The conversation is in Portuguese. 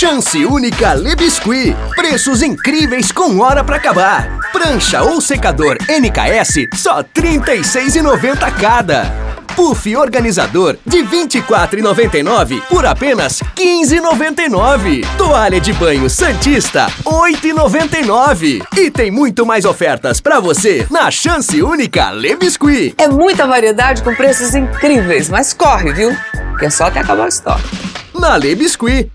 Chance única Le Biscuit. Preços incríveis com hora pra acabar. Prancha ou secador NKS, só R$ 36,90 cada. Puff organizador de R$ 24,99 por apenas R$ 15,99. Toalha de banho Santista, R$ 8,99. E tem muito mais ofertas pra você na Chance única Le Biscuit. É muita variedade com preços incríveis, mas corre, viu? Que é só até acabar o estoque. Na Le Biscuit.